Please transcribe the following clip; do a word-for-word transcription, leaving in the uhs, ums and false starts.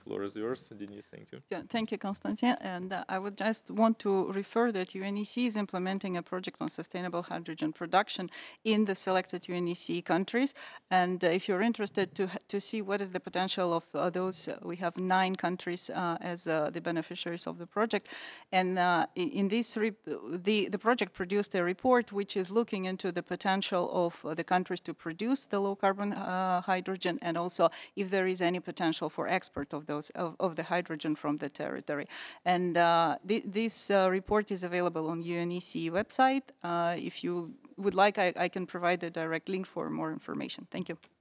floor is yours, Denise. Thank you. Yeah, thank you, Konstantin. And uh, I would just want to refer that U N E C is implementing a project on sustainable hydrogen production in the selected U N E C countries. And uh, if you're interested to to see what is the potential of uh, those, uh, we have nine countries uh, as uh, the beneficiaries of the project. And uh, in this, the, the project produced a report which is looking into the potential of uh, the countries to produce the low carbon uh, hydrogen, and also if there is any potential for export of those of, of the hydrogen from the territory. And uh, th this uh, report is available on U N E C website. Uh, if you would like, I, I can provide a direct link for more information. Thank you.